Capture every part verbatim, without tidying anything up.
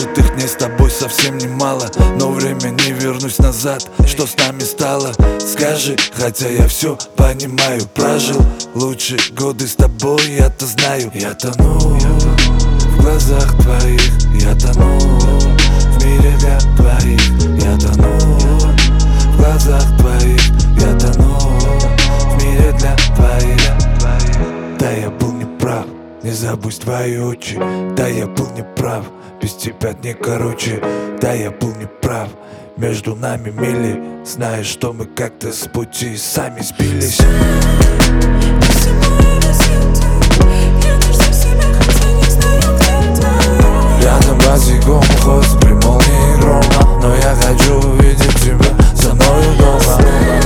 прожитых дней с тобой совсем немало, но время не вернусь назад. Что с нами стало? Скажи, хотя я все понимаю. Прожил лучшие годы с тобой, я-то знаю. Я тону в глазах твоих, я тону в мире для твоих, я тону в глазах твоих, я тону в мире для твоих. Да, я был неправ, не забудь твои очи. Да, я был неправ, без тебя не короче. Да, я был неправ, между нами мили. Знаешь, что мы как-то с пути сами сбились. Рядом босиком хвост при молнии грома, но я хочу увидеть тебя за мною дома.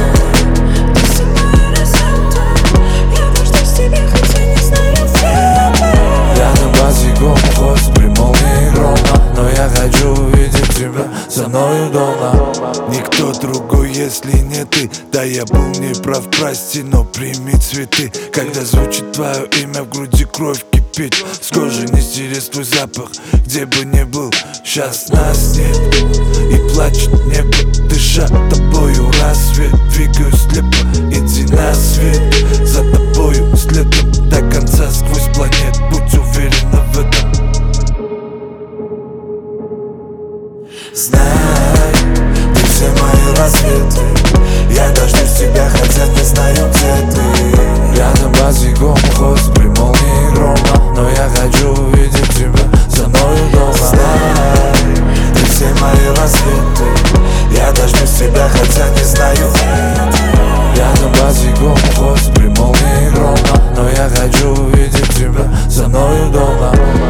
Рядом босиком хвост при молнии грома, но я хочу увидеть тебя за мною дома. Никто другой, если не ты. Да, я был неправ, прости, но прими цветы. Когда звучит твое имя, в груди кровь кипит. С кожи не стереть твой запах, где бы ни был. Сейчас нас нет, и плачет небо, дыша тобою рассвет. Двигаюсь слепо, иди на свет, за тобою следом до конца сквозь планет. Будь уверена в этом. Знай, ты все мои рассветы. Я дождусь тебя, хотя не знаю, где ты. Рядом босиком хвост при молнии грома, но я хочу увидеть тебя за мною дома. Знай, ты все мои рассветы. Я дождусь тебя, хотя не знаю. Рядом босиком хвост при молнии грома, но я хочу увидеть тебя за мною дома.